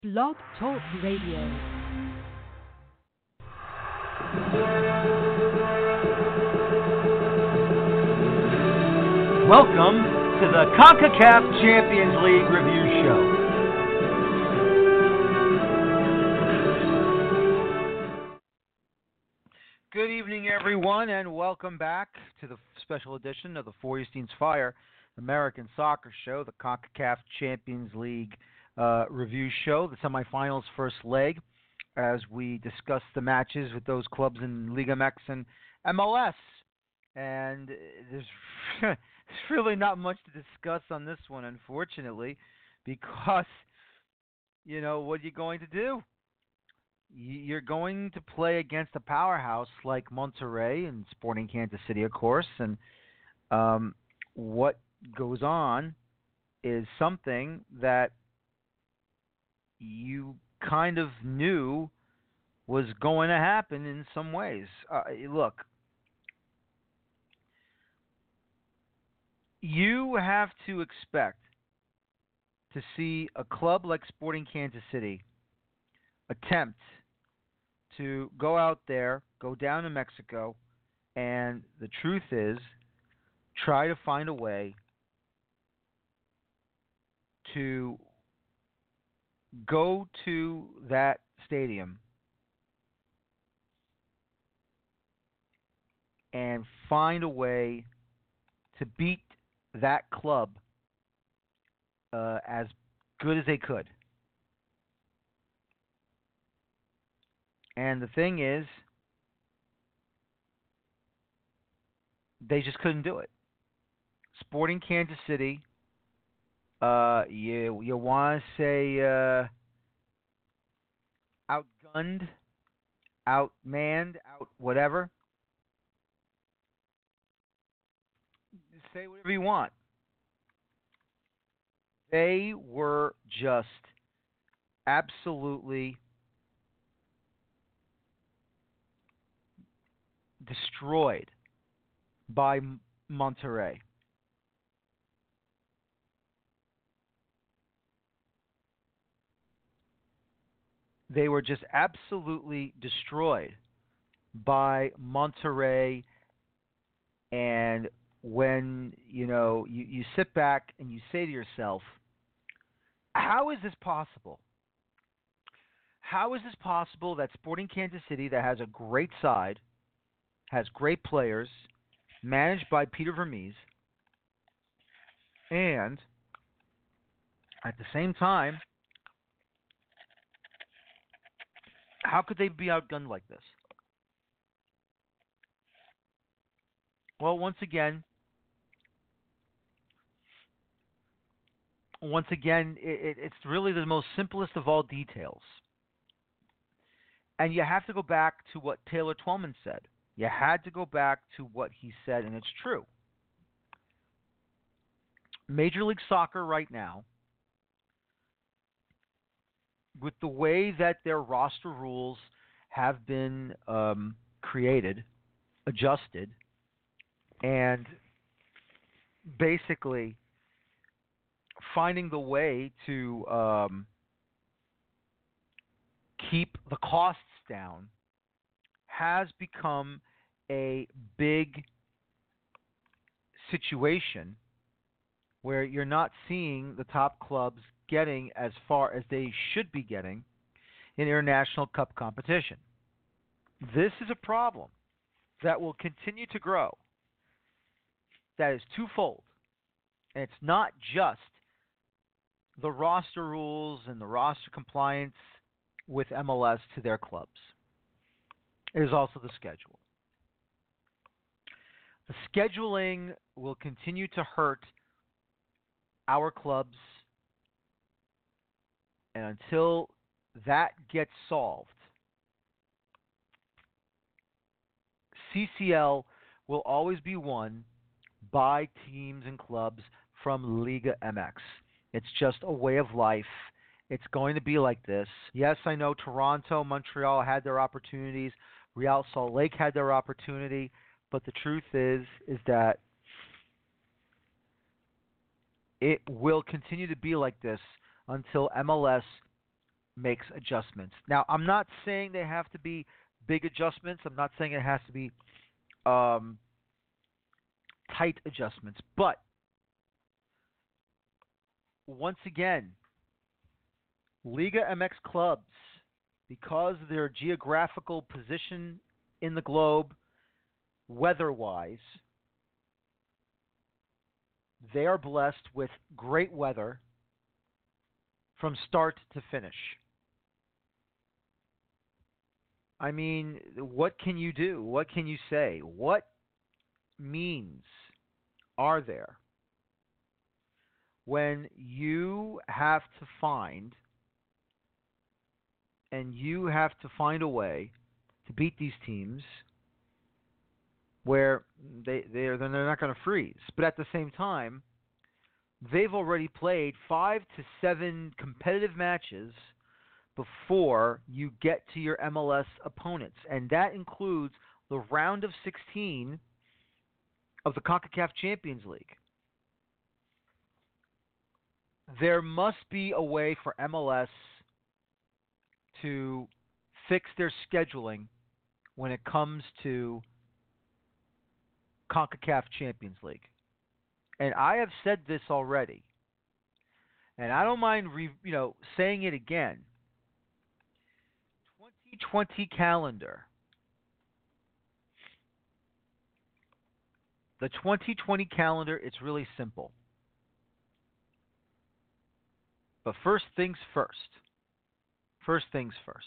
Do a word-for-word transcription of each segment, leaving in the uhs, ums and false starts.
Blog Talk Radio. Welcome to the CONCACAF Champions League Review Show. Good evening, everyone, and welcome back to the special edition of the Feuerstein's Fire American Soccer Show, the CONCACAF Champions League uh, Review Show, the semifinals first leg, as we discuss the matches with those clubs in Liga M X and M L S. And there's, there's really not much to discuss on this one, unfortunately, because, you know, what are you going to do? You're going to play against a powerhouse like Monterrey and Sporting Kansas City, of course, and um, what goes on is something that you kind of knew was going to happen in some ways. Uh, look, you have to expect to see a club like Sporting Kansas City attempt to go out there, go down to Mexico, and the truth is, try to find a way to go to that stadium and find a way to beat that club uh, as good as they could. And the thing is, they just couldn't do it. Sporting Kansas City, uh, you you want to say uh, outgunned, outmanned, out whatever. Say whatever you want. They were just absolutely destroyed by Monterrey. They were just absolutely destroyed by Monterrey. And when, you know, you, you sit back and you say to yourself, how is this possible? How is this possible that Sporting Kansas City, that has a great side, has great players, managed by Peter Vermees, and at the same time, how could they be outgunned like this? Well, once again, once again, it, it, it's really the most simplest of all details. And you have to go back to what Taylor Twellman said. You had to go back to what he said, and it's true. Major League Soccer right now, with the way that their roster rules have been um, created, adjusted, and basically finding the way to um, keep the costs down, has become a big situation where you're not seeing the top clubs getting as far as they should be getting in international cup competition. This is a problem that will continue to grow. That is twofold. And it's not just the roster rules and the roster compliance with M L S to their clubs. It is also the schedule. The scheduling will continue to hurt our clubs, and until that gets solved, C C L will always be won by teams and clubs from Liga M X. It's just a way of life. It's going to be like this. Yes, I know Toronto, Montreal had their opportunities. Real Salt Lake had their opportunity. But the truth is, is that it will continue to be like this until M L S makes adjustments. Now, I'm not saying they have to be big adjustments. I'm not saying it has to be um, tight adjustments. But once again, Liga M X clubs, because of their geographical position in the globe, weather-wise, they are blessed with great weather from start to finish. I mean, what can you do? What can you say? What means are there when you have to find and you have to find a way to beat these teams where they they're they're not going to freeze, but at the same time, they've already played five to seven competitive matches before you get to your M L S opponents, and that includes the round of sixteen of the CONCACAF Champions League. There must be a way for M L S to fix their scheduling when it comes to CONCACAF Champions League. And I have said this already, and I don't mind re, you know saying it again. twenty twenty calendar. The twenty twenty calendar, it's really simple. But first things first. First things first.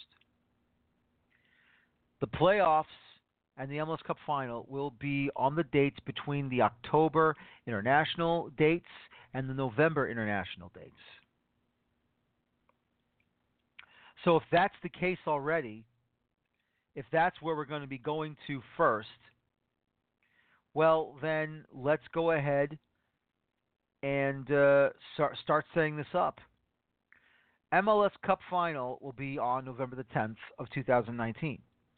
The playoffs and the M L S Cup Final will be on the dates between the October international dates and the November international dates. So if that's the case already, if that's where we're going to be going to first, well, then let's go ahead and uh, start, start setting this up. M L S Cup Final will be on November the tenth of two thousand nineteen.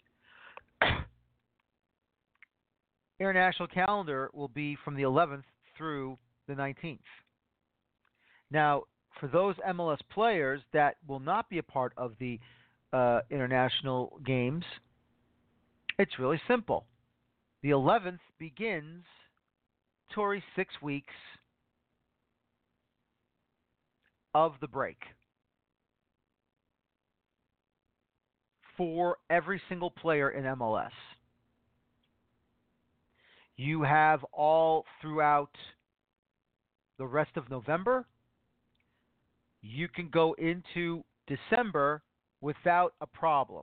International calendar will be from the eleventh through the nineteenth. Now, for those M L S players that will not be a part of the uh, international games, it's really simple. The eleventh begins Tory six weeks of the break for every single player in M L S. You have all throughout the rest of November. You can go into December without a problem.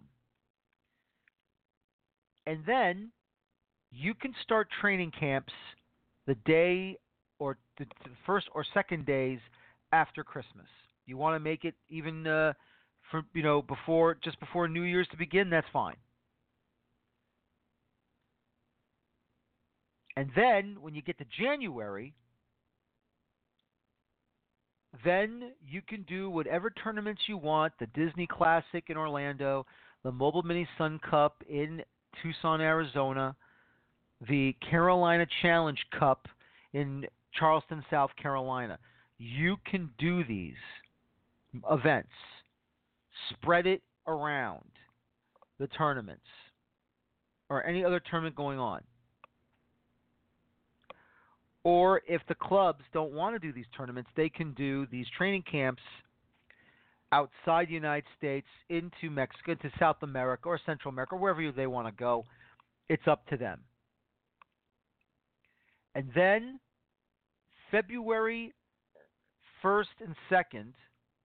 And then you can start training camps the day or the, the first or second days after Christmas. You want to make it even uh, for you know before just before New Year's to begin, that's fine. And then when you get to January, then you can do whatever tournaments you want, the Disney Classic in Orlando, the Mobile Mini Sun Cup in Tucson, Arizona, the Carolina Challenge Cup in Charleston, South Carolina. You can do these events. Spread it around the tournaments or any other tournament going on. Or if the clubs don't want to do these tournaments, they can do these training camps outside the United States, into Mexico, into South America or Central America, wherever they want to go. It's up to them. And then February first and second,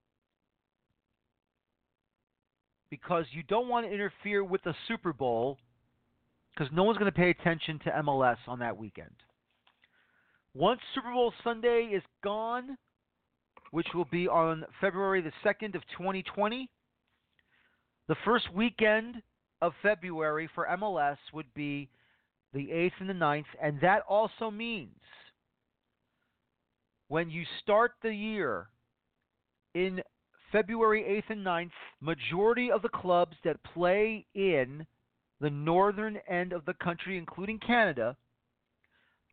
because you don't want to interfere with the Super Bowl, because no one's going to pay attention to M L S on that weekend. Once Super Bowl Sunday is gone, which will be on February the second of twenty twenty, the first weekend of February for M L S would be the eighth and the ninth, and that also means when you start the year in February eighth and ninth, majority of the clubs that play in the northern end of the country, including Canada,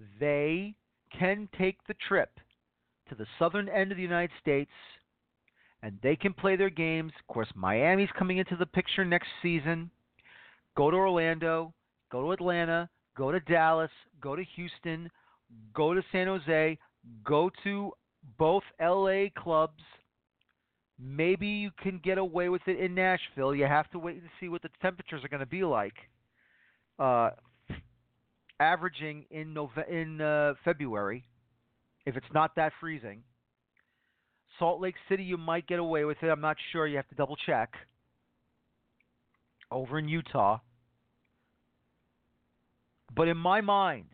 they can take the trip to the southern end of the United States and they can play their games. Of course, Miami's coming into the picture next season. Go to Orlando, go to Atlanta, go to Dallas, go to Houston, go to San Jose, go to both L A clubs. Maybe you can get away with it in Nashville. You have to wait and see what the temperatures are going to be like. Uh, averaging in Nove- in uh, February, if it's not that freezing. Salt Lake City, you might get away with it. I'm not sure. You have to double check. Over in Utah. But in my mind,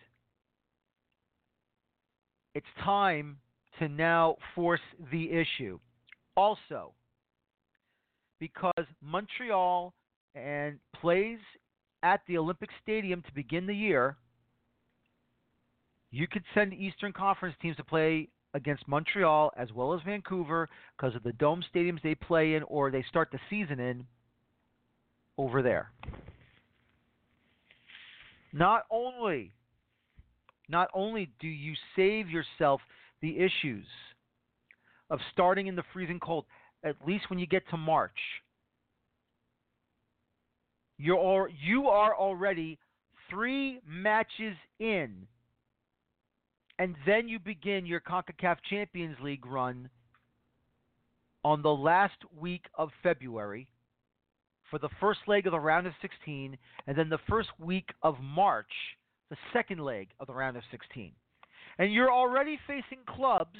it's time to now force the issue. Also, because Montreal and plays at the Olympic Stadium to begin the year, you could send Eastern Conference teams to play against Montreal as well as Vancouver because of the dome stadiums they play in or they start the season in over there. Not only, not only do you save yourself the issues of starting in the freezing cold, at least when you get to March, you're all, you are already three matches in, and then you begin your CONCACAF Champions League run on the last week of February for the first leg of the round of sixteen, and then the first week of March, the second leg of the round of sixteen. And you're already facing clubs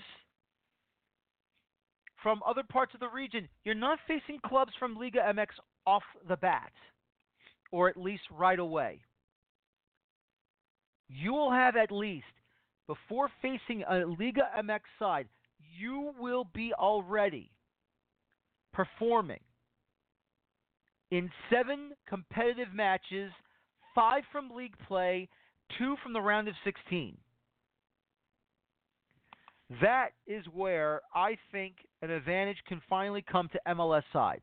from other parts of the region. You're not facing clubs from Liga M X off the bat, or at least right away. You will have at least, before facing a Liga M X side, you will be already performing in seven competitive matches, five from league play, two from the round of sixteen. That is where I think an advantage can finally come to M L S sides.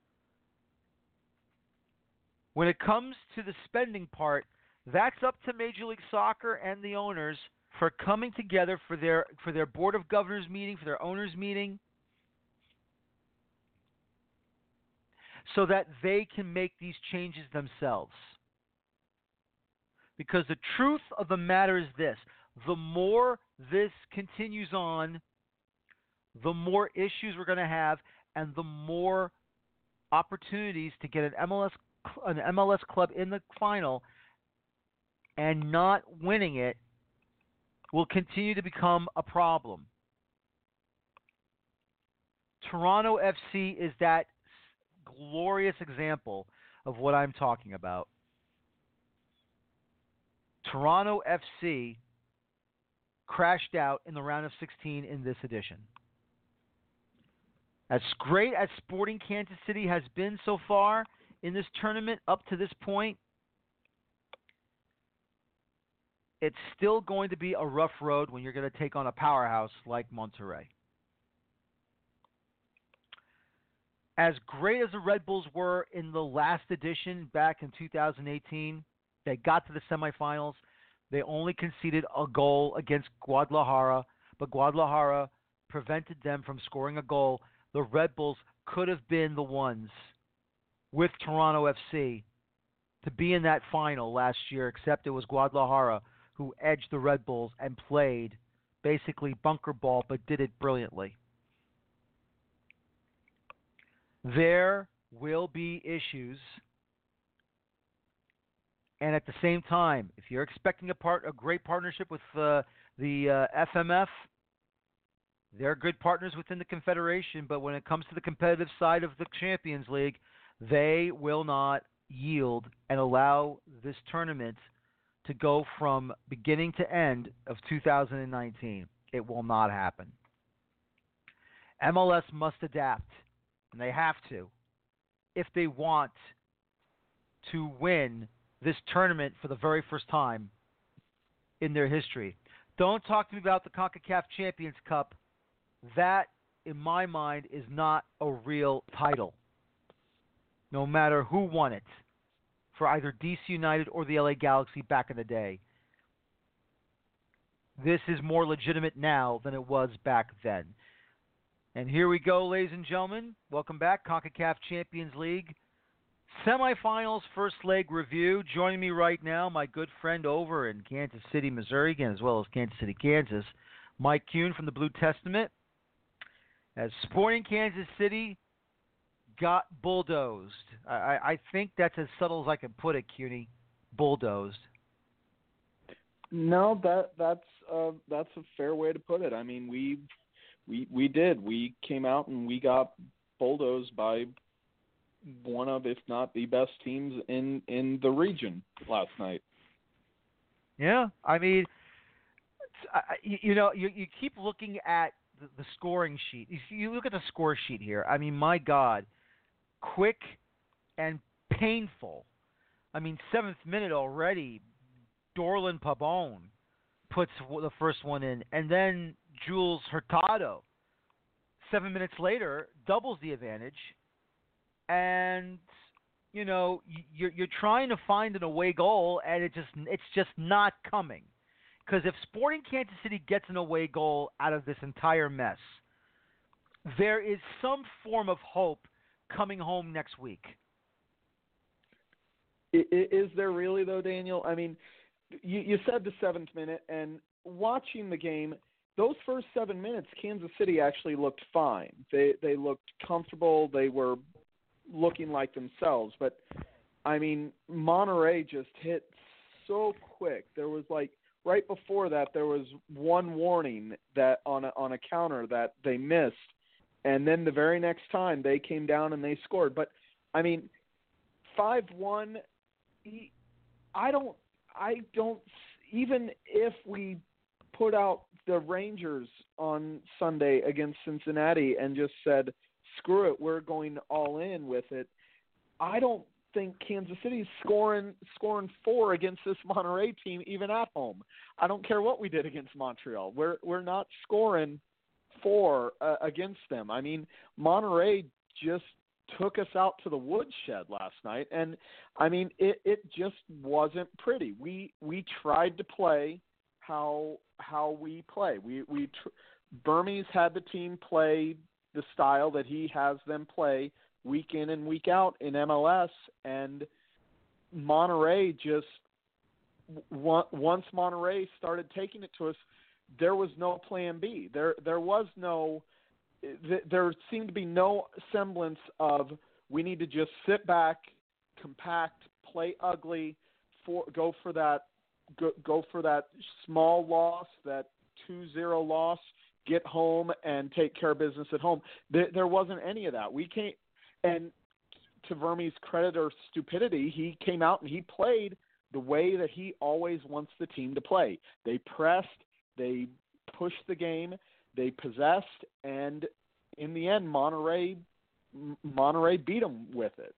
When it comes to the spending part, that's up to Major League Soccer and the owners for coming together for their for their Board of Governors meeting, for their owners meeting, so that they can make these changes themselves. Because the truth of the matter is this: the more this continues on, the more issues we're going to have, and the more opportunities to get an M L S an M L S club in the final and not winning it will continue to become a problem. Toronto F C is that glorious example of what I'm talking about. Toronto F C crashed out in the round of sixteen in this edition. As great as Sporting Kansas City has been so far in this tournament up to this point, it's still going to be a rough road when you're going to take on a powerhouse like Monterrey. As great as the Red Bulls were in the last edition back in two thousand eighteen, they got to the semifinals. They only conceded a goal against Guadalajara, but Guadalajara prevented them from scoring a goal. The Red Bulls could have been the ones with Toronto F C to be in that final last year, except it was Guadalajara who edged the Red Bulls and played basically bunker ball, but did it brilliantly. There will be issues. And at the same time, if you're expecting a part a great partnership with uh, the uh, F M F, they're good partners within the Confederation, but when it comes to the competitive side of the Champions League, they will not yield and allow this tournament to go from beginning to end of two thousand nineteen. It will not happen. M L S must adapt, and they have to, if they want to win this tournament for the very first time in their history. Don't talk to me about the CONCACAF Champions Cup. That, in my mind, is not a real title, no matter who won it, for either D C United or the L A Galaxy back in the day. This is more legitimate now than it was back then. And here we go, ladies and gentlemen. Welcome back, CONCACAF Champions League semifinals, first leg review. Joining me right now, my good friend over in Kansas City, Missouri, again, as well as Kansas City, Kansas, Mike Kuhn from the Blue Testament. As Sporting Kansas City got bulldozed. I, I think that's as subtle as I can put it, Cuny. Bulldozed. No, that that's uh, that's a fair way to put it. I mean, we we we did. We came out and we got bulldozed by one of, if not the best teams in, in the region last night. Yeah, I mean, you know, you you keep looking at the, the scoring sheet. You look at the score sheet here. I mean, my God, quick and painful. I mean, seventh minute already. Dorlan Pabon puts the first one in, and then Jules Hurtado, seven minutes later, doubles the advantage. And you know, you're you're trying to find an away goal, and it just it's just not coming. Because if Sporting Kansas City gets an away goal out of this entire mess, there is some form of hope coming home next week. Is there really, though, Daniel? I mean, you, you said the seventh minute, and watching the game, those first seven minutes, Kansas City actually looked fine. They they looked comfortable. They were looking like themselves. But, I mean, Monterrey just hit so quick. There was like, right before that, there was one warning that on a, on a counter that they missed. And then the very next time they came down and they scored. But, I mean, five one, I don't, I don't, even if we put out the Rangers on Sunday against Cincinnati and just said, screw it, we're going all in with it, I don't think Kansas City's scoring scoring four against this Monterrey team, even at home. I don't care what we did against Montreal. We're we're not scoring four uh, against them. I mean, Monterrey just took us out to the woodshed last night, and I mean, it, it just wasn't pretty. We we tried to play how how we play. We we tr- Burmese had the team play the style that he has them play week in and week out in M L S, and Monterrey just once Monterrey started taking it to us, there was no plan B. There there was no there seemed to be no semblance of we need to just sit back, compact, play ugly, for go for that go, go for that small loss, that two zero loss, get home and take care of business at home. There, there wasn't any of that. We can't. And to Verme's credit or stupidity, he came out and he played the way that he always wants the team to play. They pressed, they pushed the game, they possessed, and in the end, Monterrey, Monterrey beat them with it.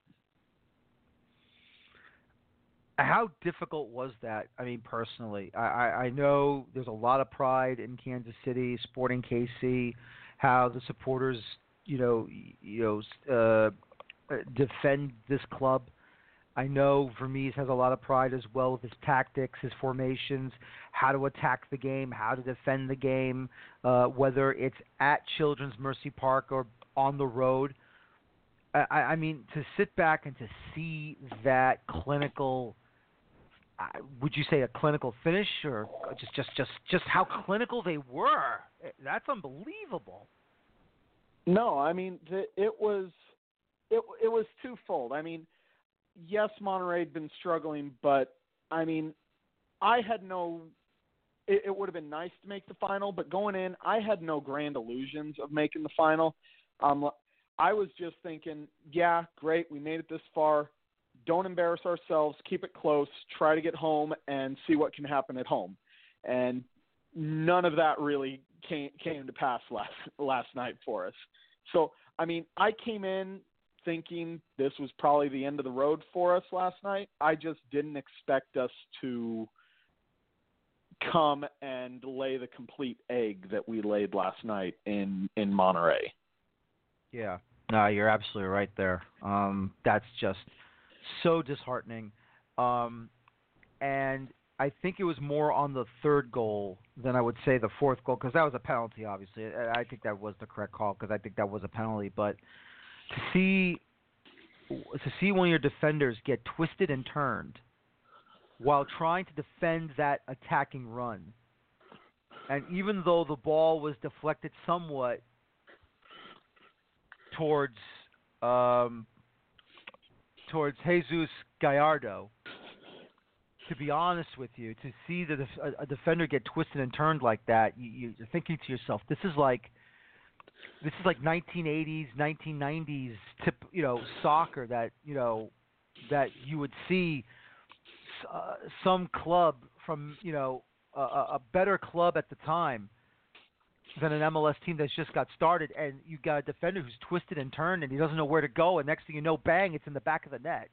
How difficult was that? I mean, personally, I, I, I know there's a lot of pride in Kansas City, Sporting K C, how the supporters, you know, you know, uh, defend this club. I know Vermees has a lot of pride as well with his tactics, his formations, how to attack the game, how to defend the game, uh, whether it's at Children's Mercy Park or on the road. I, I mean, to sit back and to see that clinical, uh, would you say a clinical finish, or just, just, just, just how clinical they were? That's unbelievable. No, I mean, the, it was it, it was twofold. I mean, yes, Monterrey had been struggling, but, I mean, I had no it, – it would have been nice to make the final, but going in, I had no grand illusions of making the final. Um, I was just thinking, yeah, great, we made it this far. Don't embarrass ourselves. Keep it close. Try to get home and see what can happen at home. And none of that really came came to pass last last night for us. So, I mean, I came in thinking this was probably the end of the road for us last night. I just didn't expect us to come and lay the complete egg that we laid last night in, in Monterrey. Yeah. No, you're absolutely right there. Um, that's just so disheartening. Um, and I think it was more on the third goal than I would say the fourth goal because that was a penalty, obviously. I I think that was the correct call because I think that was a penalty. But to see to see one of your defenders get twisted and turned while trying to defend that attacking run, and even though the ball was deflected somewhat towards um, towards Jesus Gallardo, to be honest with you, to see the, a, a defender get twisted and turned like that, you, you're thinking to yourself, this is like this is like nineteen eighties, nineteen nineties tip, you know, soccer that you know that you would see uh, some club from you know a, a better club at the time than an M L S team that's just got started, and you got a defender who's twisted and turned, and he doesn't know where to go, and next thing you know, bang, it's in the back of the net.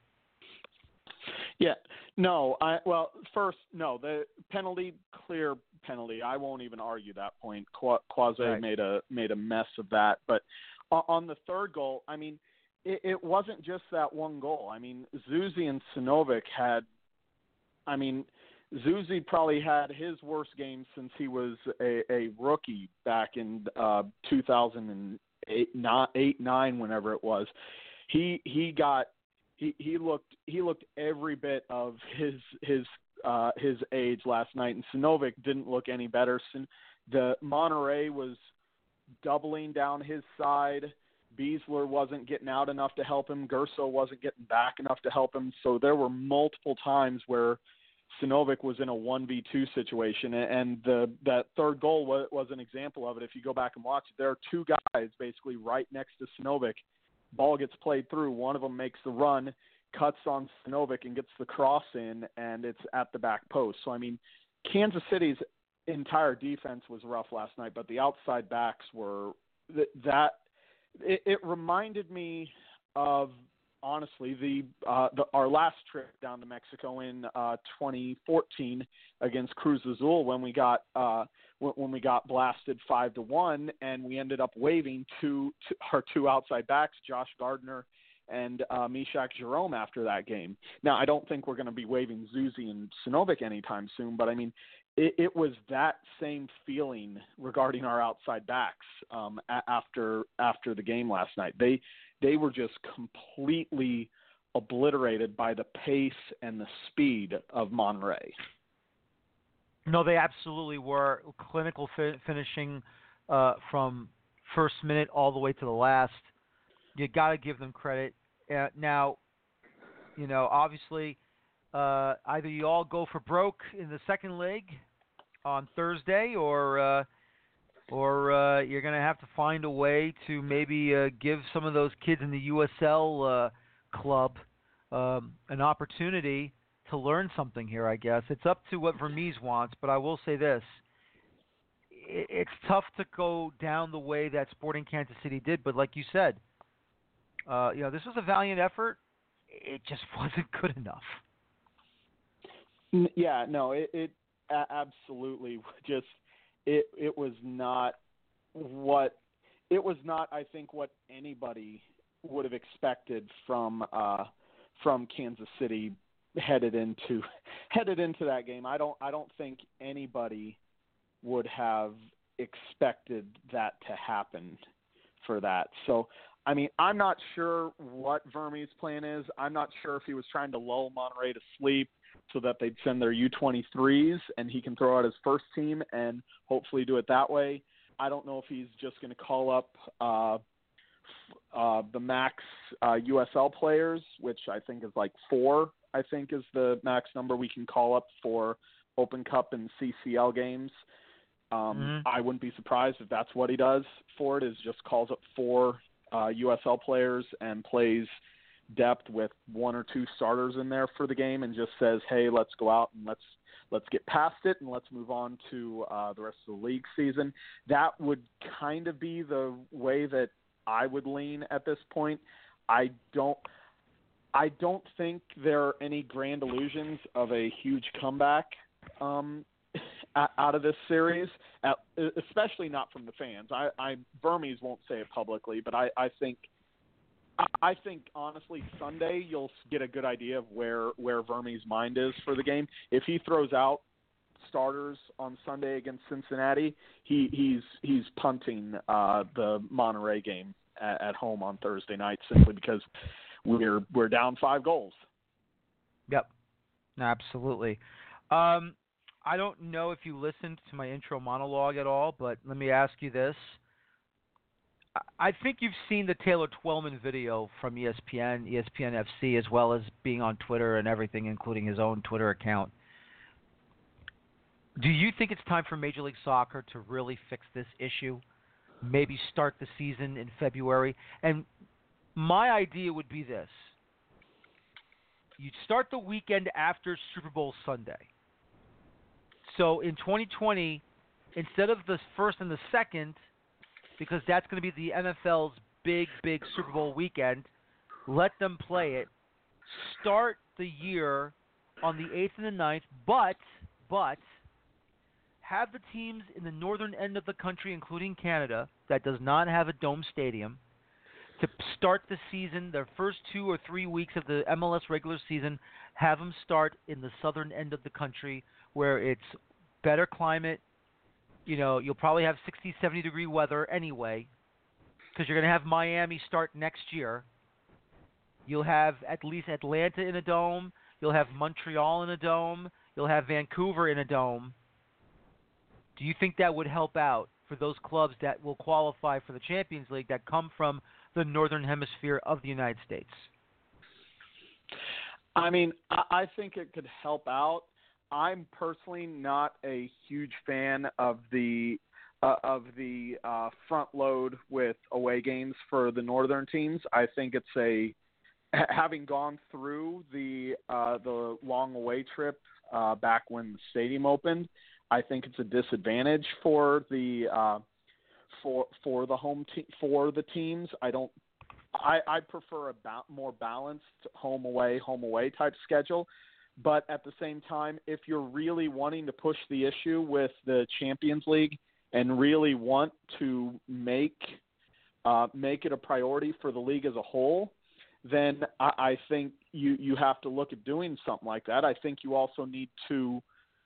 Yeah, no, I well, first, no, the penalty, clear penalty. I won't even argue that point. Quasi Right. made a made a mess of that, but on the third goal, I mean, it, it wasn't just that one goal. I mean, Zusi and Sinovic had, I mean, Zusi probably had his worst game since he was a, a rookie back in uh, two thousand eight, not, eight, nine, whenever it was. He he got. He, he looked he looked every bit of his his uh, his age last night, and Sinovic didn't look any better. The Monterrey was doubling down his side. Beasler wasn't getting out enough to help him. Gerso wasn't getting back enough to help him. So there were multiple times where Sinovic was in a one v two situation, and the that third goal was, was an example of it. If you go back and watch it, there are two guys basically right next to Sinovic. Ball gets played through. One of them makes the run, cuts on Sinovic, and gets the cross in, and it's at the back post. So, I mean, Kansas City's entire defense was rough last night, but the outside backs were that. It, it reminded me of, honestly, the, uh, the our last trip down to Mexico in uh, twenty fourteen against Cruz Azul when we got uh, when we got blasted five to one, and we ended up waiving two, two our two outside backs, Josh Gardner and uh, Mishak Jerome, after that game. Now, I don't think we're going to be waiving Zusi and Sinovic anytime soon, but I mean, it, it was that same feeling regarding our outside backs um, a- after after the game last night. They they were just completely obliterated by the pace and the speed of Monterrey. No, they absolutely were. Clinical fi- finishing uh, from first minute all the way to the last. You got to give them credit. Uh, now, you know, obviously, uh, either you all go for broke in the second leg on Thursday, or uh, or uh, you're going to have to find a way to maybe uh, give some of those kids in the U S L uh, club um, an opportunity to learn something here, I guess. It's up to what Vermes wants, but I will say this. It's tough to go down the way that Sporting Kansas City did, but like you said, uh, you know, this was a valiant effort. It just wasn't good enough. Yeah, no, it, it absolutely just it it was not what it was not I think what anybody would have expected from uh, from Kansas City headed into headed into that game. I don't I don't think anybody would have expected that to happen for that. So, I mean, I'm not sure what Vermes' plan is. I'm not sure if he was trying to lull Monterrey to sleep so that they'd send their U twenty-threes and he can throw out his first team and hopefully do it that way. I don't know if he's just going to call up uh, uh, the max uh, U S L players, which I think is like four, I think is the max number we can call up for Open Cup and C C L games. Um, Mm-hmm. I wouldn't be surprised if that's what he does for it, is just calls up four uh, U S L players and plays depth with one or two starters in there for the game and just says, hey, let's go out and let's let's get past it and let's move on to uh, the rest of the league season. That would kind of be the way that I would lean at this point. I don't I don't think there are any grand illusions of a huge comeback um, out of this series, especially not from the fans. I, I Vermes won't say it publicly, but I, I think I, I think honestly Sunday you'll get a good idea of where where Verme's mind is for the game. If he throws out starters on Sunday against Cincinnati, he, he's he's punting uh, the Monterey game at, at home on Thursday night simply because we're we're down five goals. Yep, absolutely. Um, I don't know if you listened to my intro monologue at all, but let me ask you this. I think you've seen the Taylor Twellman video from E S P N, E S P N F C, as well as being on Twitter and everything, including his own Twitter account. Do you think it's time for Major League Soccer to really fix this issue? Maybe start the season in February? And my idea would be this. You'd start the weekend after Super Bowl Sunday. So in twenty twenty, instead of the first and the second, because that's going to be the N F L's big, big Super Bowl weekend, let them play it. Start the year on the eighth and the ninth, but, but, have the teams in the northern end of the country, including Canada, that does not have a dome stadium, to start the season, their first two or three weeks of the M L S regular season, have them start in the southern end of the country where it's better climate. You know, you'll probably have sixty, seventy degree weather anyway because you're going to have Miami start next year. You'll have at least Atlanta in a dome. You'll have Montreal in a dome. You'll have Vancouver in a dome. Do you think that would help out for those clubs that will qualify for the Champions League that come from the northern hemisphere of the United States? I mean, I think it could help out. I'm personally not a huge fan of the uh, of the uh, front load with away games for the northern teams. I think it's a having gone through the uh, the long away trip uh, back when the stadium opened. I think it's a disadvantage for the uh, for for the home te- for the teams. I don't. I I prefer a ba- more balanced home away home away type schedule. But at the same time, if you're really wanting to push the issue with the Champions League and really want to make uh, make it a priority for the league as a whole, then I, I think you, you have to look at doing something like that. I think you also need to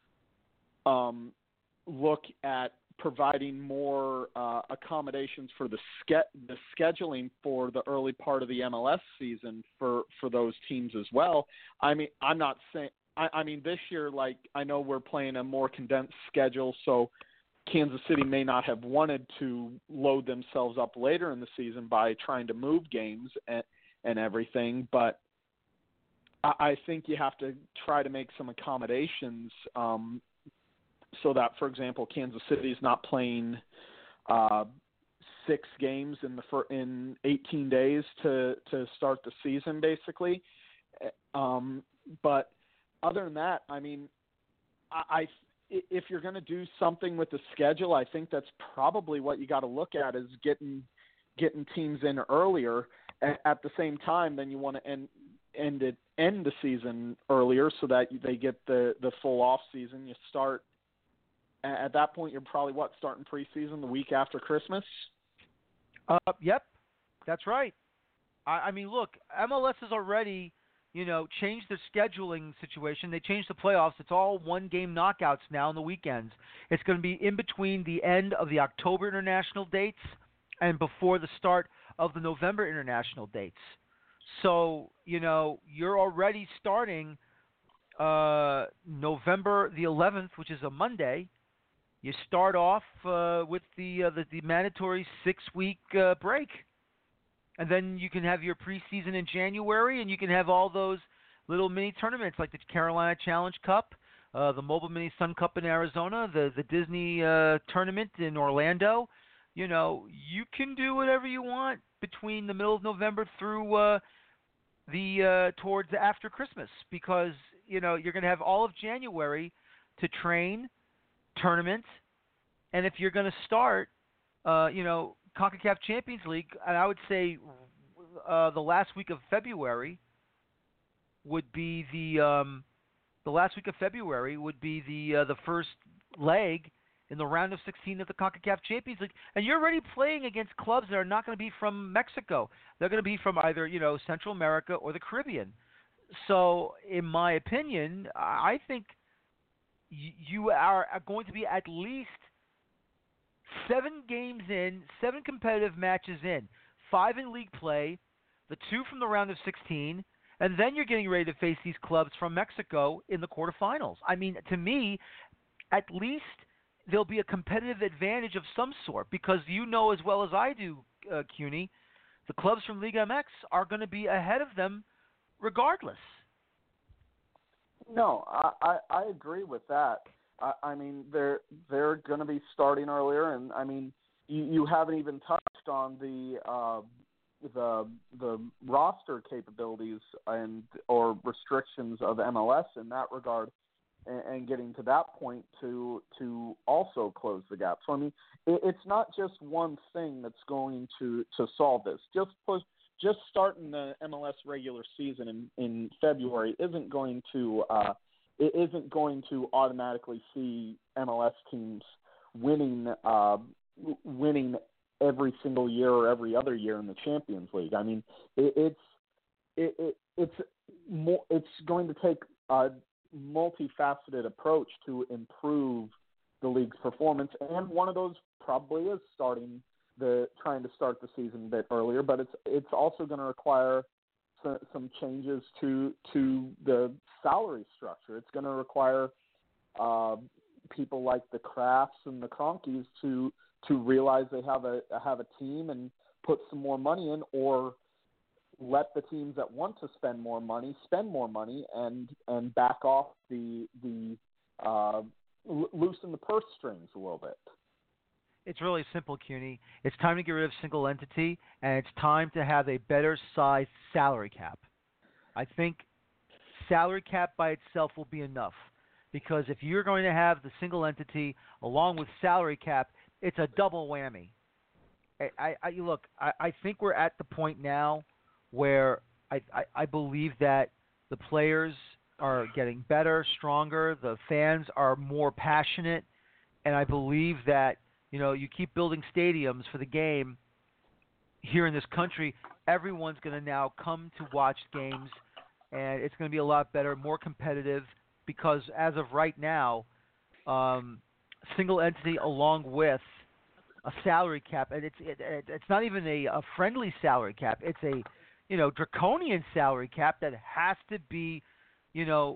um, look at providing more uh, accommodations for the ske- the scheduling for the early part of the M L S season for, for those teams as well. I mean, I'm not saying I, I mean this year, like I know we're playing a more condensed schedule, so Kansas City may not have wanted to load themselves up later in the season by trying to move games and, and everything, but I, I think you have to try to make some accommodations um, so that, for example, Kansas City is not playing uh, six games in the fir- in eighteen days to, to start the season, basically. Um, but other than that, I mean, I, I if you're going to do something with the schedule, I think that's probably what you got to look at is getting getting teams in earlier. At, at the same time, then you want to end end it end the season earlier so that they get the, the full off season. You start. At that point, you're probably, what, starting preseason the week after Christmas? Uh, yep, that's right. I, I mean, look, M L S has already, you know, changed their scheduling situation. They changed the playoffs. It's all one-game knockouts now on the weekends. It's going to be in between the end of the October international dates and before the start of the November international dates. So, you know, you're already starting uh, November the eleventh, which is a Monday. You start off uh, with the, uh, the the mandatory six-week uh, break, and then you can have your preseason in January, and you can have all those little mini tournaments like the Carolina Challenge Cup, uh, the Mobile Mini Sun Cup in Arizona, the the Disney uh, tournament in Orlando. You know, you can do whatever you want between the middle of November through uh, the uh, towards after Christmas, because you know you're going to have all of January to train. Tournament, and if you're going to start, uh, you know, CONCACAF Champions League, and I would say uh, the last week of February would be the um, the last week of February would be the uh, the first leg, in the round of sixteen of the CONCACAF Champions League, and you're already playing against clubs that are not going to be from Mexico. They're going to be from either, you know, Central America or the Caribbean. So, in my opinion, I think you are going to be at least seven games in, seven competitive matches in, five in league play, the two from the round of sixteen, and then you're getting ready to face these clubs from Mexico in the quarterfinals. I mean, to me, at least there'll be a competitive advantage of some sort, because you know as well as I do, uh, CUNY, the clubs from Liga M X are going to be ahead of them regardless. No, I, I, I agree with that. I, I mean, they're they're going to be starting earlier, and I mean, you, you haven't even touched on the uh, the the roster capabilities and or restrictions of M L S in that regard, and, and getting to that point to to also close the gap. So I mean, it, it's not just one thing that's going to, to solve this. Just push. Just starting the M L S regular season in, in February isn't going to uh, it isn't going to automatically see M L S teams winning uh, winning every single year or every other year in the Champions League. I mean, it, it's it, it, it's more, it's going to take a multifaceted approach to improve the league's performance, and one of those probably is starting. The trying to start the season a bit earlier, but it's it's also going to require some, some changes to to the salary structure. It's going to require uh, people like the Crafts and the Cronkies to to realize they have a have a team and put some more money in, or let the teams that want to spend more money spend more money and and back off the the uh, loosen the purse strings a little bit. It's really simple, CUNY. It's time to get rid of single entity, and it's time to have a better sized salary cap. I think salary cap by itself will be enough, because if you're going to have the single entity along with salary cap, it's a double whammy. I, I, I look, I, I think we're at the point now where I, I, I believe that the players are getting better, stronger, the fans are more passionate, and I believe that, you know, you keep building stadiums for the game here in this country, everyone's going to now come to watch games, and it's going to be a lot better, more competitive, because as of right now, um, single entity along with a salary cap, and it's it, it, it's not even a, a friendly salary cap. It's a, you know, draconian salary cap that has to be, you know,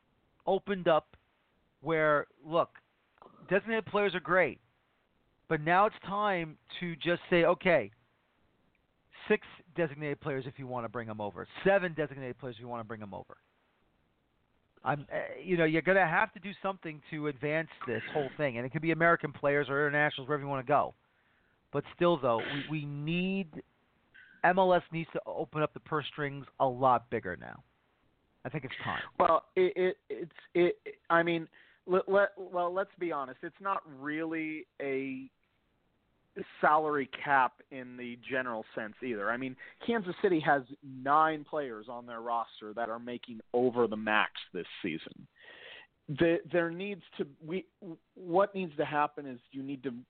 opened up where, look, designated players are great. But now it's time to just say, okay, six designated players if you want to bring them over, seven designated players if you want to bring them over. I'm, uh, you know, you're going to have to do something to advance this whole thing, and it could be American players or internationals, wherever you want to go. But still, though, we, we need M L S needs to open up the purse strings a lot bigger now. I think it's time. Well, it, it it's it. I mean, let, let well, let's be honest. It's not really a salary cap in the general sense either. I mean, Kansas City has nine players on their roster that are making over the max this season. The, there needs to we what needs to happen is you need to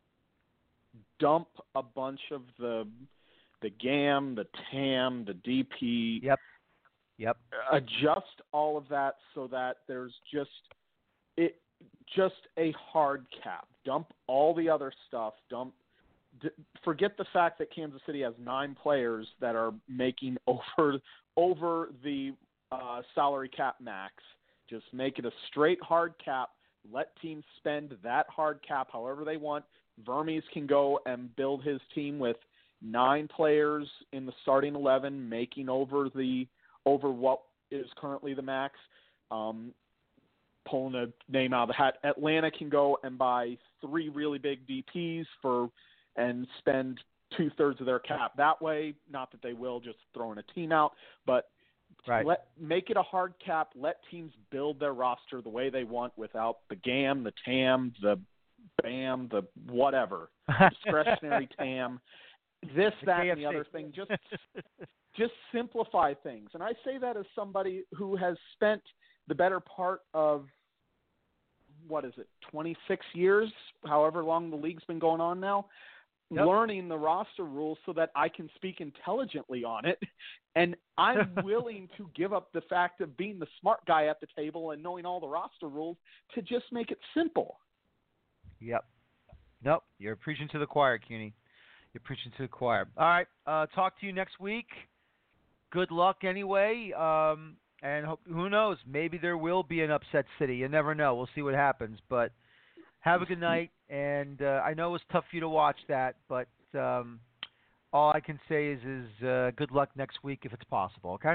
dump a bunch of the the G A M, the T A M, the D P. Yep. Yep. Adjust all of that so that there's just it just a hard cap. Dump all the other stuff. Dump. D- forget the fact that Kansas City has nine players that are making over over the uh, salary cap max. Just make it a straight hard cap. Let teams spend that hard cap however they want. Vermes can go and build his team with nine players in the starting eleven, making over the over what is currently the max. Um, pulling a name out of the hat, Atlanta can go and buy three really big D Ps for and spend two thirds of their cap that way. Not that they will, just throwing a team out, but right. let make it a hard cap. Let teams build their roster the way they want without the G A M, the T A M, the B A M, the whatever discretionary T A M. This, the that, K F C. and the other thing. Just just simplify things. And I say that as somebody who has spent the better part of what is it, twenty-six years, however long the league's been going on now, yep. learning the roster rules so that I can speak intelligently on it. And I'm willing to give up the fact of being the smart guy at the table and knowing all the roster rules to just make it simple. Yep. Nope. You're preaching to the choir, CUNY. You're preaching to the choir. All right. Uh, talk to you next week. Good luck anyway. Um, and hope, who knows? Maybe there will be an upset city. You never know. We'll see what happens. But have a good night. And uh, I know it was tough for you to watch that, but um, all I can say is, is uh, good luck next week if it's possible, okay?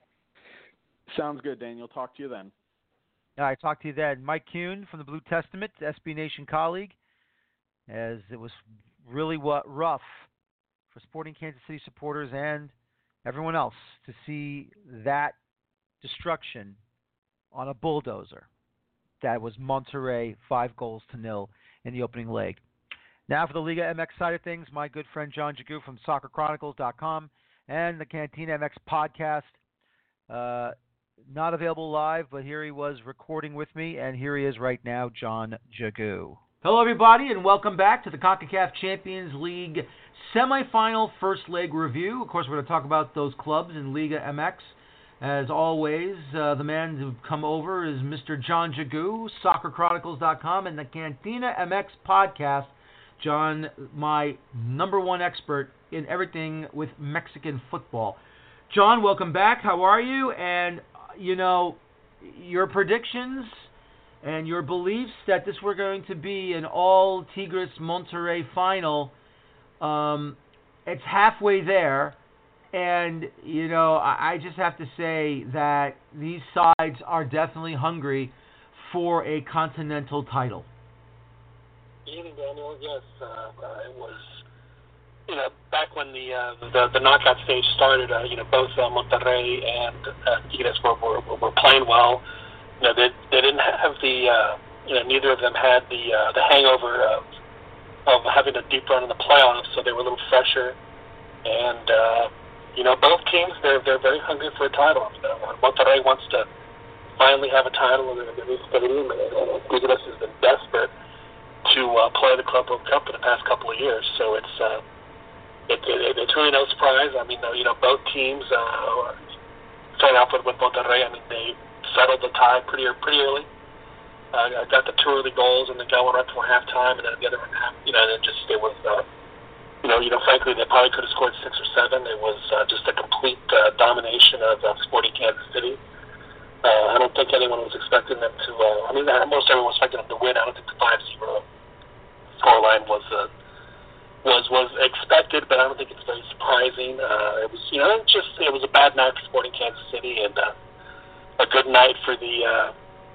Sounds good, Daniel. Talk to you then. All right, talk to you then. Mike Kuhn from the Blue Testament, S B Nation colleague, as it was really what, rough for Sporting Kansas City supporters and everyone else to see that destruction on a bulldozer. That was Monterrey, five goals to nil in the opening leg. Now for the Liga M X side of things, my good friend John Jagu from Soccer Chronicles dot com and the Cantina M X podcast. Uh, not available live, but here he was recording with me, and here he is right now, John Jagu. Hello, everybody, and welcome back to the CONCACAF Champions League semifinal first leg review. Of course, we're going to talk about those clubs in Liga M X. As always, uh, the man who's come over is Mister John Jagu, Soccer Chronicles dot com, and the Cantina M X podcast. John, my number one expert in everything with Mexican football. John, welcome back. How are you? And, you know, your predictions and your beliefs that this were going to be an all Tigres Monterrey final, um, it's halfway there. And, you know, I, I just have to say that these sides are definitely hungry for a continental title. Evening, Daniel. Yes, uh, uh, it was, you know, back when the uh, the, the knockout stage started, uh, you know, both uh, Monterrey and uh, Tigres were, were, were playing well. You know, they, they didn't have the, uh, you know, neither of them had the uh, the hangover of, of having a deep run in the playoffs, so they were a little fresher. And, uh, you know, both teams, they're, they're very hungry for a title. You know, Monterrey wants to finally have a title in the new stadium, and Tigres has been desperate to uh, play the Club World Cup for the past couple of years. So it's uh, it, it, it's really no surprise. I mean, you know, both teams, uh, starting off with, with Monterrey, I mean, they settled the tie pretty pretty early. Uh, got the two early goals, and then got one right before halftime, and then the other one, half, you know, and it just, it was, uh, you know, you know, frankly, they probably could have scored six or seven. It was uh, just a complete uh, domination of uh, Sporting Kansas City. Uh, I don't think anyone was expecting them to, uh, I mean, most everyone was expecting them to win. I don't think the five zero scoreline was uh, was was expected, but I don't think it's very surprising. Uh, it was, you know, it just it was a bad night for Sporting Kansas City, and uh, a good night for the uh,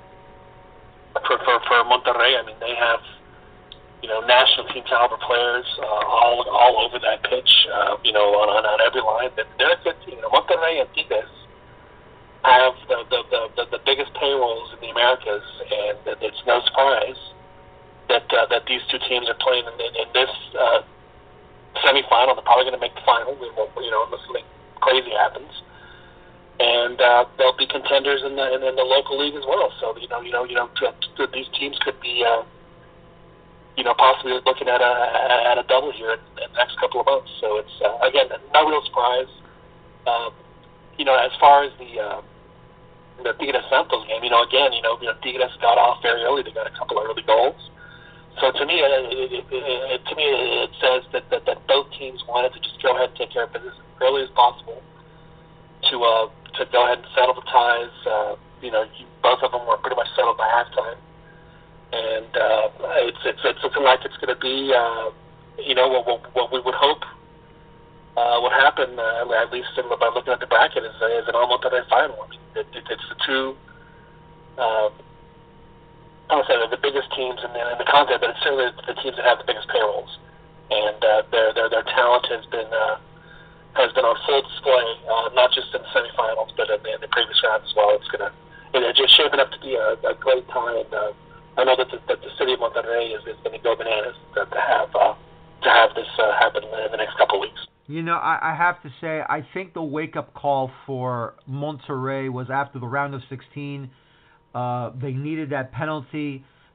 for, for for Monterrey. I mean, they have, you know, national team caliber players uh, all all over that pitch. Uh, you know, on, on on every line. They're a good team. You know, Monterrey and Tigres have the the, the the the biggest payrolls in the Americas, and it's no surprise that uh, that these two teams are playing in, in, in this uh, semifinal. They're probably going to make the final, you know, unless something crazy happens. And uh, they'll be contenders in the in, in the local league as well. So you know, you know, you know, t- t- these teams could be, uh, you know, possibly looking at a at a double here in, in the next couple of months. So it's uh, again, no real surprise. Um, you know, as far as the uh, the Tigres Santos game, you know, again, you know, you know, Tigres got off very early. They got a couple of early goals. So to me, it, it, it, it, to me, it says that, that, that both teams wanted to just go ahead and take care of business as early as possible to uh, to go ahead and settle the ties. Uh, you know, you, both of them were pretty much settled by halftime, and uh, it's, it's it's looking like it's going to be, uh, you know, what, what, what we would hope uh, would happen, uh, at least in, by looking at the bracket, is, is an all Monterrey final. I mean, it, it, it's the two. Uh, I don't say they're the biggest teams in the, in the continent, but it's certainly the teams that have the biggest payrolls, and uh, their their their talent has been uh, has been on full display, uh, not just in the semifinals, but in the, in the previous rounds as well. It's gonna it's just shaping up to be a, a great time. And, uh, I know that the, that the city of Monterrey is, is going to go bananas to, to have uh, to have this uh, happen in the next couple of weeks. You know, I, I have to say, I think the wake-up call for Monterrey was after the round of sixteen. Uh, they needed that penalty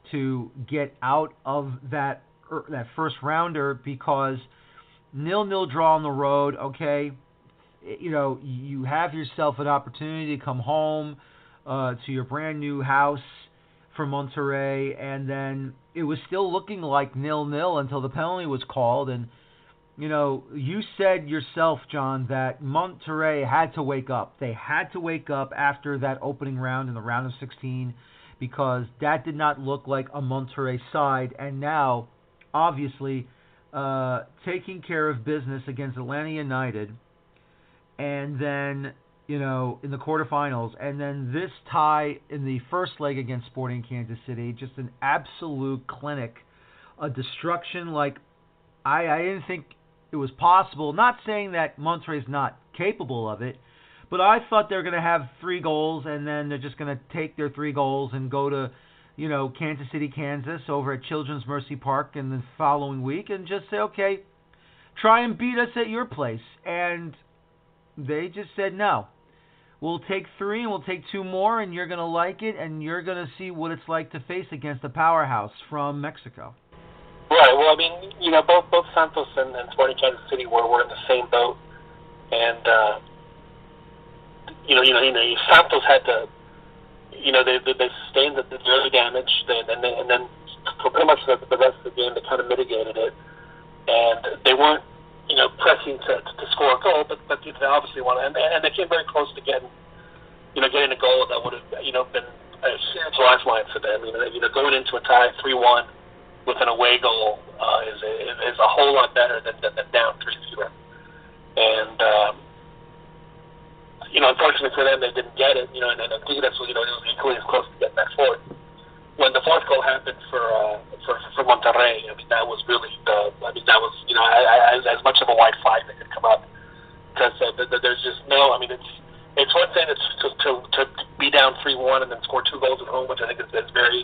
to get out of that er, that first rounder because nil-nil draw on the road, okay, you know, you have yourself an opportunity to come home uh, to your brand new house for Monterrey, and then it was still looking like nil-nil until the penalty was called. And, you know, you said yourself, John, that Monterrey had to wake up. They had to wake up after that opening round in the round of sixteen because that did not look like a Monterrey side. And now, obviously, uh, taking care of business against Atlanta United, and then, you know, in the quarterfinals, and then this tie in the first leg against Sporting Kansas City, just an absolute clinic, a destruction like I, I didn't think it was possible. Not saying that Monterrey's not capable of it, but I thought they were going to have three goals, and then they're just going to take their three goals and go to, you know, Kansas City, Kansas, over at Children's Mercy Park in the following week, and just say, okay, try and beat us at your place. And they just said no. We'll take three and we'll take two more, and you're going to like it, and you're going to see what it's like to face against a powerhouse from Mexico. Right. Well, I mean, you know, both both Santos and, and Sporting Kansas City were, were in the same boat, and uh, you know, you know, you know, Santos had to, you know, they they, they sustained the, the early damage, they, and, they, and then for pretty much the, the rest of the game, they kind of mitigated it, and they weren't, you know, pressing to, to, to score a goal, but but they obviously wanted, and, and they came very close to getting, you know, getting a goal that would have, you know, been a huge lifeline for them. You know, you know, going into a tie three one with an away goal uh, is, is is a whole lot better than than, than down three zero. And um, you know, unfortunately for them, they didn't get it. You know, and, and Tigres, you know, it was equally as close to getting that fourth. When the fourth goal happened for uh, for for Monterrey, I mean, that was really the. I mean, that was, you know, as, as much of a white flag that could come up, because uh, there's just no. I mean, it's it's one thing to to to, to be down three one and then score two goals at home, which I think is, is very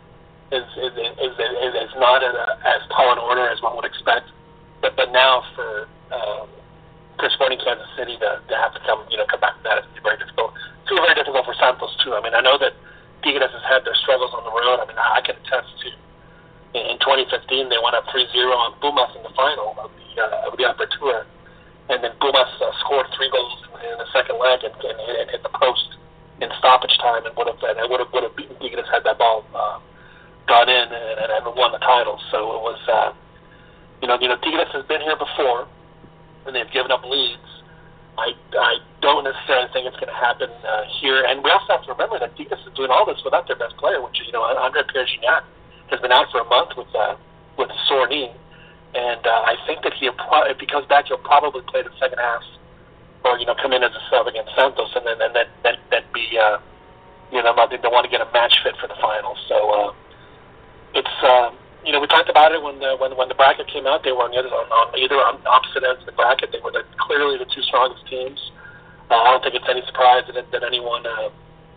is is is, is, is not at a, as tall an order as one would expect. But but now for um, for Sporting Kansas City to, to have to come you know come back to that, it's very difficult. It's very difficult for Santos too. I mean, I know that Tigres has had their struggles on the road. I mean, I can attest to in twenty fifteen they went up three zero on Pumas in the final of the uh, of the Apertura, and then Pumas uh, scored three goals in, in the second leg and, and, and hit the post in stoppage time, and would have and would have would have beaten Tigres had that ball uh, gone in and, and, and won the title. So it was uh, you know you know Tigres has been here before, and they've given up leads. I, I don't necessarily think it's going to happen uh, here. And we also have to remember that Tigres is doing all this without their best player, which is, you know, Andre Pierre-Gignac has been out for a month with uh, with a sore knee. And uh, I think that he, if he comes back, he'll probably play the second half or, you know, come in as a sub against Santos and then and then, then, then be, uh, you know, I think they want to get a match fit for the final. So uh, it's, uh, you know, we talked about it when the when when the bracket came out. They were on the other on, on either on opposite ends of the bracket. They were the, clearly the two strongest teams. Uh, I don't think it's any surprise that that anyone, uh,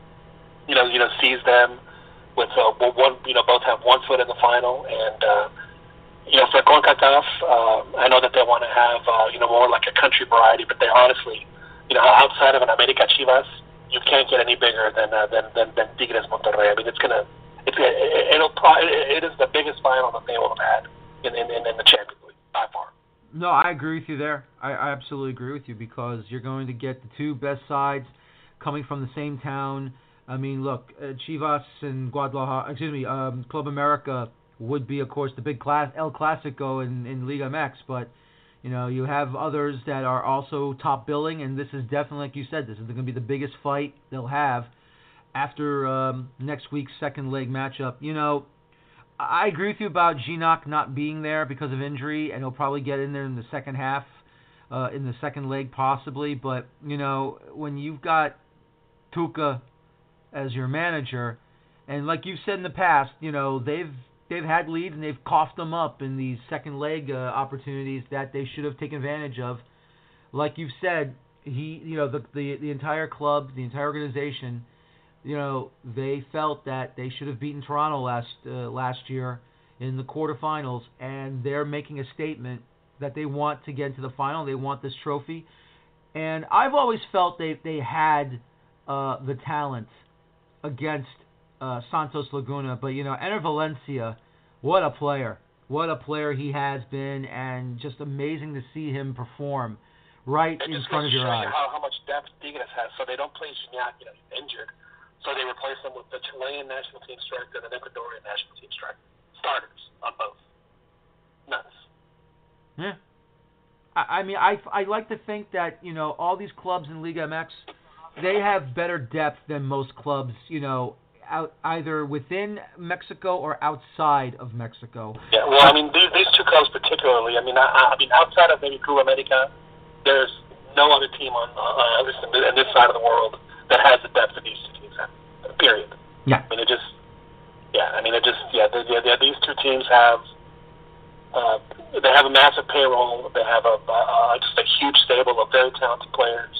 you know, you know, sees them with uh, one. You know, both have one foot in the final, and uh, you know, for CONCACAF, uh, I know that they want to have uh, you know more like a country variety, but they honestly, you know, outside of an América Chivas, you can't get any bigger than uh, than, than than Tigres Monterrey. I mean, it's gonna. It's, it, it'll probably, it is the biggest final that they will have had in, in, in the Champions League by far. No, I agree with you there. I, I absolutely agree with you because you're going to get the two best sides coming from the same town. I mean, look, uh, Chivas and Guadalajara, excuse me, um, Club America would be, of course, the big class El Clasico in, in Liga M X, but you know, you have others that are also top billing, and this is definitely, like you said, this is going to be the biggest fight they'll have after um, next week's second leg matchup. You know, I agree with you about Gignac not being there because of injury, and he'll probably get in there in the second half, uh, in the second leg possibly. But, you know, when you've got Tuca as your manager, and like you've said in the past, you know, they've they've had leads and they've coughed them up in these second leg uh, opportunities that they should have taken advantage of. Like you've said, he, you know, the the, the entire club, the entire organization, you know, they felt that they should have beaten Toronto last uh, last year in the quarterfinals, and they're making a statement that they want to get into the final. They want this trophy, and I've always felt they they had uh, the talent against uh, Santos Laguna, but, you know, Enner Valencia, what a player. What a player he has been, and just amazing to see him perform right it in front of your eyes. You how, how much depth Tigres has. So they don't play Gignac, you know, he's injured. So they replace him with the Chilean national team striker and an Ecuadorian national team striker. Starters on both. Nuts. Yeah. I, I mean, I, I like to think that, you know, all these clubs in Liga M X, they have better depth than most clubs, you know, out either within Mexico or outside of Mexico. Yeah, well, I mean, these, these two clubs particularly. I mean, I, I mean, outside of maybe Club America, there's no other team on, uh, at least in this side of the world, that has the depth that these two teams have. Period. Yeah. I mean, it just, yeah. I mean, it just, yeah. They, they, these two teams have, uh, they have a massive payroll. They have a uh, just a huge stable of very talented players,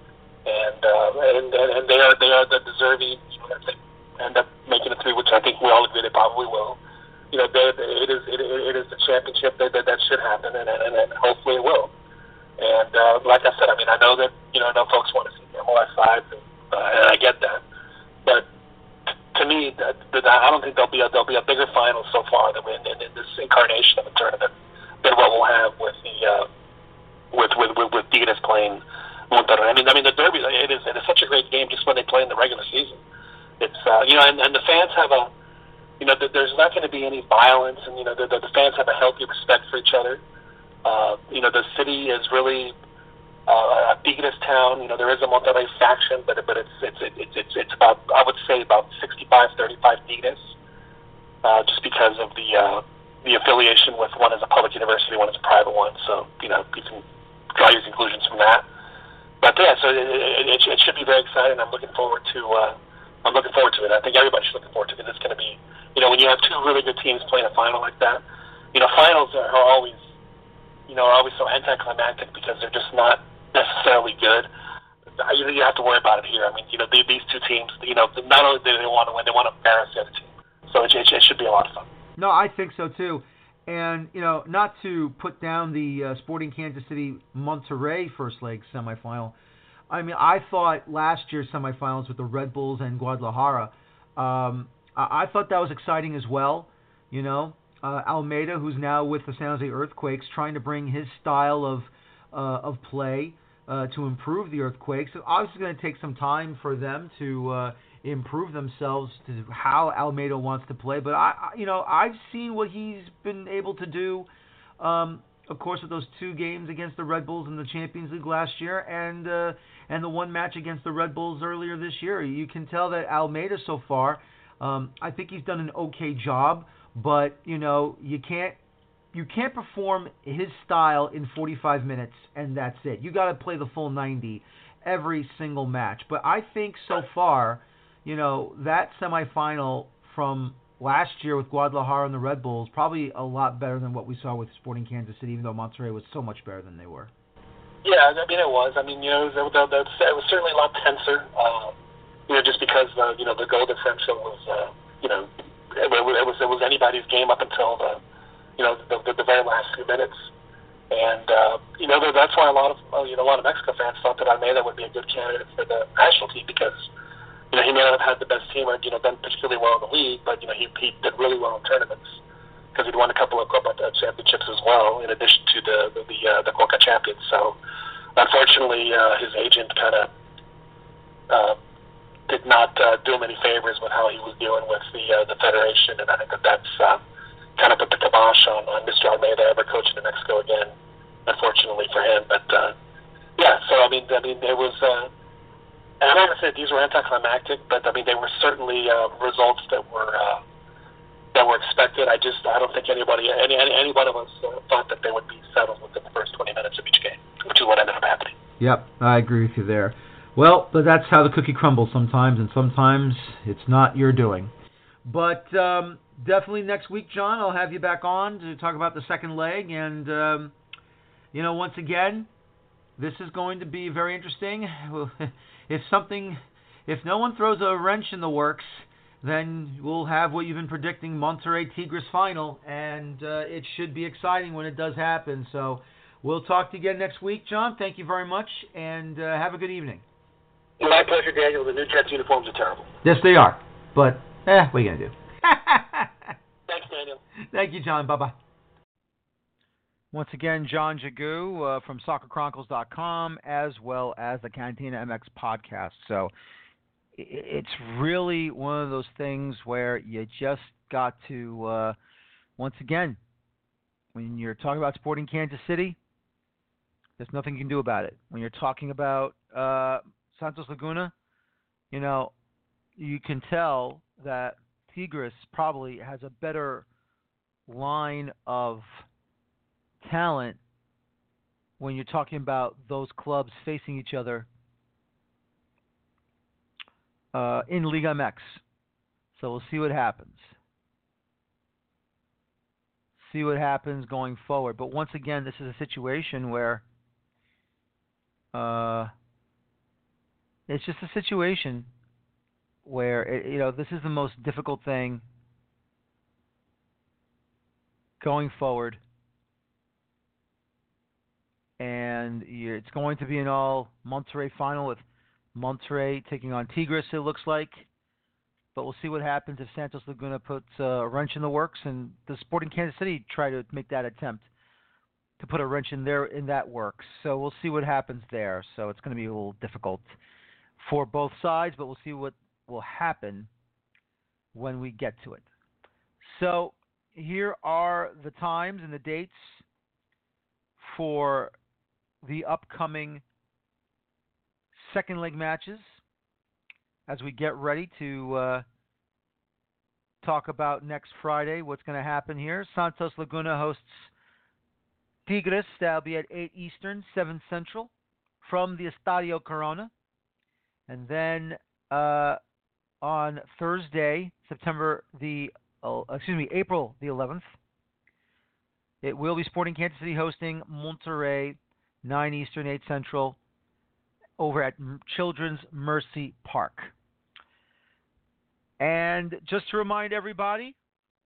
and uh, and, and and they are they are the deserving. You know, they end up making it through, which I think we all agree they probably will. You know, they, they, it is it, it is the championship that that, that should happen, and, and and hopefully it will. And uh, like I said, I mean, I know that you know, I know folks want to see M L S sides, and, uh, and I get that, but to me, that, that I don't think there'll be a there'll be a bigger final so far than in, in, in this incarnation of the tournament than what we'll have with the uh, with with with, with Tigres playing Monterrey. I mean, I mean the Derby. It is it is such a great game just when they play in the regular season. It's uh, you know, and, and the fans have a you know, there's not going to be any violence, and you know, the, the, the fans have a healthy respect for each other. Uh, you know, the city is really uh, a Tigres town. You know, there is a Monterrey faction, but but it's it's it's it's it's about I would say about sixty-five thirty-five Tigres, uh, just because of the uh, the affiliation with one is a public university, one is a private one. So you know, you can draw your conclusions from that. But yeah, so it, it, it, it should be very exciting. I'm looking forward to uh, I'm looking forward to it. I think everybody's looking forward to it. It's going to be, you know, when you have two really good teams playing a final like that, you know, finals are, are always. You know, are always so anticlimactic because they're just not necessarily good. You, you have to worry about it here. I mean, you know, they, these two teams, you know, not only do they want to win, they want to embarrass the other team. So it, it, it should be a lot of fun. No, I think so too. And, you know, not to put down the uh, Sporting Kansas City Monterrey first leg semifinal. I mean, I thought last year's semifinals with the Red Bulls and Guadalajara, um, I, I thought that was exciting as well, you know. Uh, Almeida, who's now with the San Jose Earthquakes, trying to bring his style of uh, of play uh, to improve the Earthquakes. So obviously, going to take some time for them to uh, improve themselves to how Almeida wants to play. But I, you know, I've seen what he's been able to do. Um, of course, with those two games against the Red Bulls in the Champions League last year, and uh, and the one match against the Red Bulls earlier this year, you can tell that Almeida so far, um, I think he's done an okay job. But, you know, you can't you can't perform his style in forty-five minutes and that's it. You got to play the full ninety every single match. But I think so far, you know, that semifinal from last year with Guadalajara and the Red Bulls probably a lot better than what we saw with Sporting Kansas City, even though Monterrey was so much better than they were. Yeah, I mean, it was. I mean, you know, it was, it was certainly a lot tenser, uh, you know, just because, uh, you know, the goal differential was, uh, you know, It was, it was it was anybody's game up until the, you know, the, the, the very last few minutes, and uh, you know that's why a lot of uh, you know a lot of Mexico fans thought that Almeida would be a good candidate for the national team because, you know, he may not have had the best team or you know done particularly well in the league, but you know he he did really well in tournaments because he'd won a couple of Copa championships as well in addition to the the the, uh, the Coca champions. So unfortunately, uh, his agent kind of. Uh, did not uh, do him any favors with how he was dealing with the uh, the federation, and I think that that's uh, kind of put the kibosh on, on Mister Almeida ever coaching in Mexico again, unfortunately for him. But uh, yeah, so I mean, I mean, there was. Uh, and I'm not going to say these were anticlimactic, but I mean, they were certainly uh, results that were uh, that were expected. I just, I don't think anybody, any any, any one of us uh, thought that they would be settled within the first twenty minutes of each game, which is what ended up happening. Yep, I agree with you there. Well, but that's how the cookie crumbles sometimes, and sometimes it's not your doing. But um, definitely next week, John, I'll have you back on to talk about the second leg. And, um, you know, once again, this is going to be very interesting. If something, if no one throws a wrench in the works, then we'll have what you've been predicting, Monterrey Tigres final, and uh, it should be exciting when it does happen. So we'll talk to you again next week, John. Thank you very much, and uh, have a good evening. My pleasure, Daniel. The New Jets uniforms are terrible. Yes, they are. But Eh, what are you going to do? Thanks, Daniel. Thank you, John. Bye-bye. Once again, John Jagu uh, from soccer chronicles dot com, as well as the Cantina M X podcast. So it's really one of those things where you just got to, uh, once again, when you're talking about Sporting Kansas City, there's nothing you can do about it. When you're talking about uh, Santos Laguna, you know, you can tell that Tigres probably has a better line of talent when you're talking about those clubs facing each other uh, in Liga M X. So we'll see what happens. See what happens going forward. But once again, this is a situation where uh, it's just a situation where, it, you know, this is the most difficult thing going forward. And it's going to be an all Monterrey final with Monterrey taking on Tigres, it looks like. But we'll see what happens if Santos Laguna puts a wrench in the works, and the Sporting Kansas City try to make that attempt to put a wrench in there in that works. So we'll see what happens there. So it's going to be a little difficult for both sides, but we'll see what will happen when we get to it. So here are the times and the dates for the upcoming second leg matches as we get ready to uh, talk about next Friday what's going to happen here. Santos Laguna hosts Tigres. That'll be at eight Eastern, seven Central from the Estadio Corona. And then uh, on Thursday, September the, uh, excuse me, April the eleventh, it will be Sporting Kansas City hosting Monterrey, nine Eastern, eight Central, over at Children's Mercy Park. And just to remind everybody,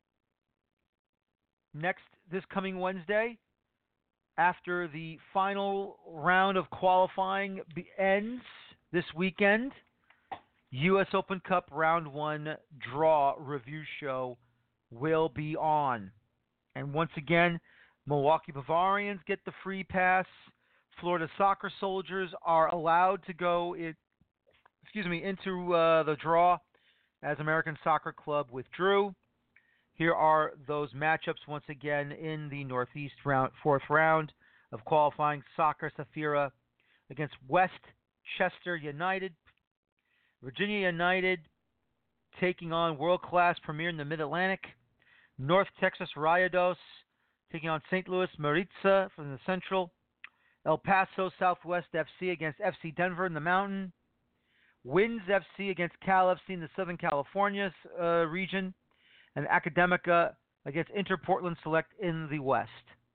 next, this coming Wednesday, after the final round of qualifying ends this weekend, U S Open Cup Round one Draw Review Show will be on. And once again, Milwaukee Bavarians get the free pass. Florida Soccer Soldiers are allowed to go in, excuse me, into uh, the draw as American Soccer Club withdrew. Here are those matchups once again in the Northeast round, fourth round of qualifying. Soccer Safira against West Chester United. Virginia United taking on world-class Premier in the Mid-Atlantic. North Texas Rayados taking on Saint Louis Maritza from the Central. El Paso Southwest F C against F C Denver in the Mountain. Winds F C against Cal F C in the Southern California uh, region. And Academica against Inter Portland Select in the West.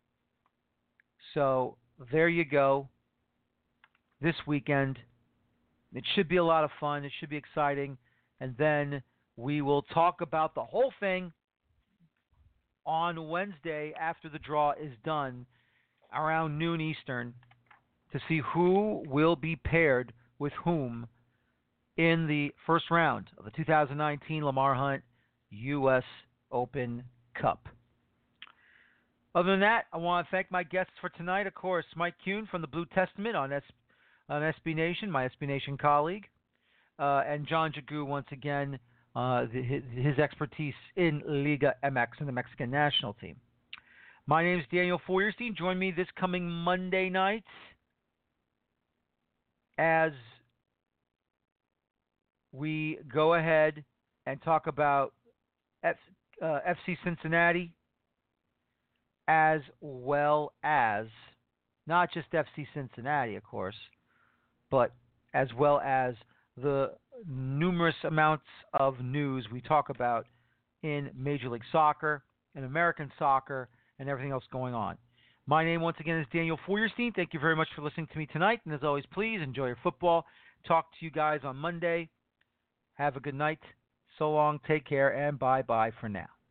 So there you go. This weekend. It should be a lot of fun. It should be exciting. And then we will talk about the whole thing on Wednesday after the draw is done around noon Eastern to see who will be paired with whom in the first round of the two thousand nineteen Lamar Hunt U S Open Cup. Other than that, I want to thank my guests for tonight. Of course, Mike Kuhn from the Blue Testament on, S- on S B Nation, my S B Nation colleague, uh, and John Jagu once again, uh, the, his, his expertise in Liga M X and the Mexican national team. My name is Daniel Feuerstein. Join me this coming Monday night as we go ahead and talk about F, uh, F C Cincinnati, as well as not just F C Cincinnati, of course, but as well as the numerous amounts of news we talk about in Major League Soccer and American soccer and everything else going on. My name, once again, is Daniel Feuerstein. Thank you very much for listening to me tonight. And as always, please enjoy your football. Talk to you guys on Monday. Have a good night. So long. Take care. And bye-bye for now.